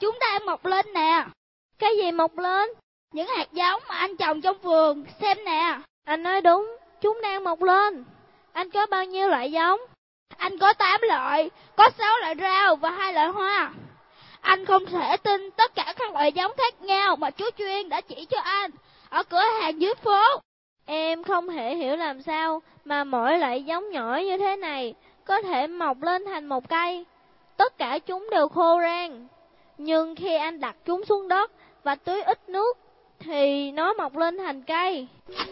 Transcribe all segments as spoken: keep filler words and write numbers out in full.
chúng đang mọc lên nè. Cái gì mọc lên? Những hạt giống mà anh trồng trong vườn, xem nè. Anh nói đúng, chúng đang mọc lên. Anh có bao nhiêu loại giống? Anh có tám loại, có sáu loại rau và hai loại hoa. Anh không thể tin tất cả các loại giống khác nhau mà chú Chuyên đã chỉ cho anh ở cửa hàng dưới phố. Em không thể hiểu làm sao mà mỗi loại giống nhỏ như thế này có thể mọc lên thành một cây. Tất cả chúng đều khô rang. Nhưng khi anh đặt chúng xuống đất và tưới ít nước thì nó mọc lên thành cây.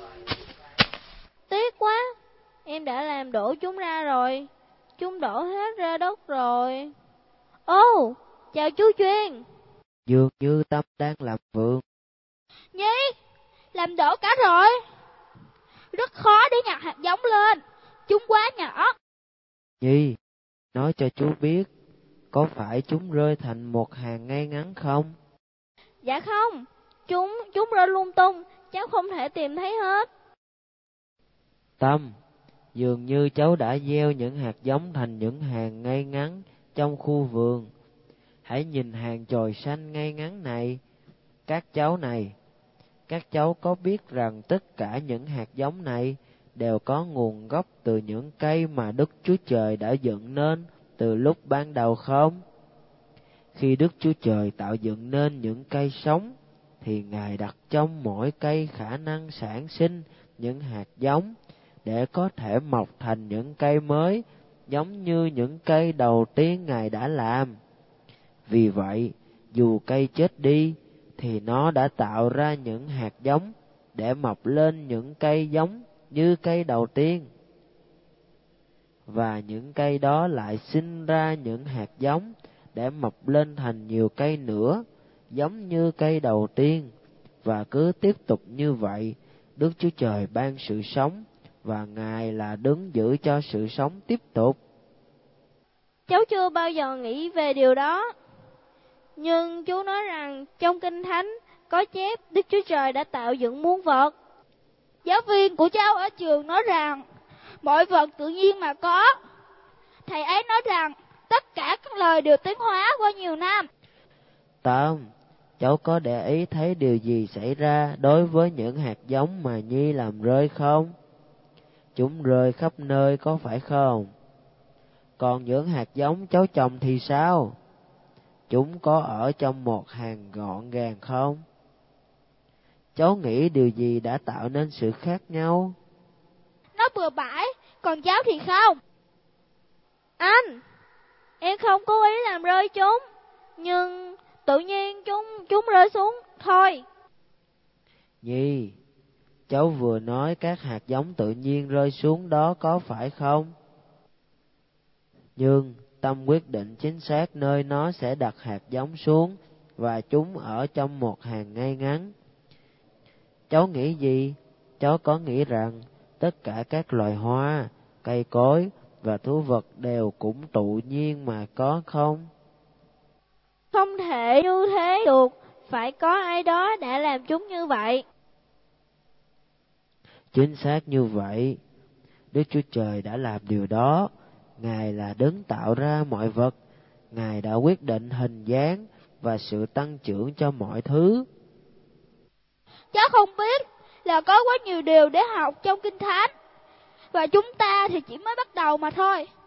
Tiếc quá, em đã làm đổ chúng ra rồi. Chúng đổ hết ra đất rồi. Ô, chào chú Chuyên. Dường như Tâm đang làm vườn. Nhi, làm đổ cả rồi. Rất khó để nhặt hạt giống lên, chúng quá nhỏ. Nhi, nói cho chú biết, có phải chúng rơi thành một hàng ngay ngắn không? Dạ không, chúng chúng rơi lung tung, cháu không thể tìm thấy hết. Tâm, dường như cháu đã gieo những hạt giống thành những hàng ngay ngắn trong khu vườn. Hãy nhìn hàng chồi xanh ngay ngắn này. Các cháu này, các cháu có biết rằng tất cả những hạt giống này đều có nguồn gốc từ những cây mà Đức Chúa Trời đã dựng nên từ lúc ban đầu không? Khi Đức Chúa Trời tạo dựng nên những cây sống, thì Ngài đặt trong mỗi cây khả năng sản sinh những hạt giống để có thể mọc thành những cây mới, giống như những cây đầu tiên Ngài đã làm. Vì vậy, dù cây chết đi, thì nó đã tạo ra những hạt giống để mọc lên những cây giống như cây đầu tiên. Và những cây đó lại sinh ra những hạt giống để mọc lên thành nhiều cây nữa, giống như cây đầu tiên. Và cứ tiếp tục như vậy, Đức Chúa Trời ban sự sống, và Ngài là đứng giữ cho sự sống tiếp tục. Cháu chưa bao giờ nghĩ về điều đó. Nhưng chú nói rằng trong Kinh Thánh có chép Đức Chúa Trời đã tạo dựng muôn vật. Giáo viên của cháu ở trường nói rằng mọi vật tự nhiên mà có. Thầy ấy nói rằng tất cả các lời đều tiến hóa qua nhiều năm. Tâm, cháu có để ý thấy điều gì xảy ra đối với những hạt giống mà Nhi làm rơi không? Chúng rơi khắp nơi có phải không? Còn những hạt giống cháu trồng thì sao? Chúng có ở trong một hàng gọn gàng không? Cháu nghĩ điều gì đã tạo nên sự khác nhau? Nó bừa bãi, còn cháu thì không. Anh, em không cố ý làm rơi chúng, nhưng tự nhiên chúng chúng rơi xuống thôi. Nhi, cháu vừa nói các hạt giống tự nhiên rơi xuống đó có phải không? Nhưng Tâm quyết định chính xác nơi nó sẽ đặt hạt giống xuống, và chúng ở trong một hàng ngay ngắn. Cháu nghĩ gì? Cháu có nghĩ rằng tất cả các loài hoa, cây cối và thú vật đều cũng tự nhiên mà có không? Không thể như thế được, phải có ai đó đã làm chúng như vậy. Chính xác như vậy, Đức Chúa Trời đã làm điều đó. Ngài là đấng tạo ra mọi vật. Ngài đã quyết định hình dáng và sự tăng trưởng cho mọi thứ. Cháu không biết là có quá nhiều điều để học trong Kinh Thánh, và chúng ta thì chỉ mới bắt đầu mà thôi.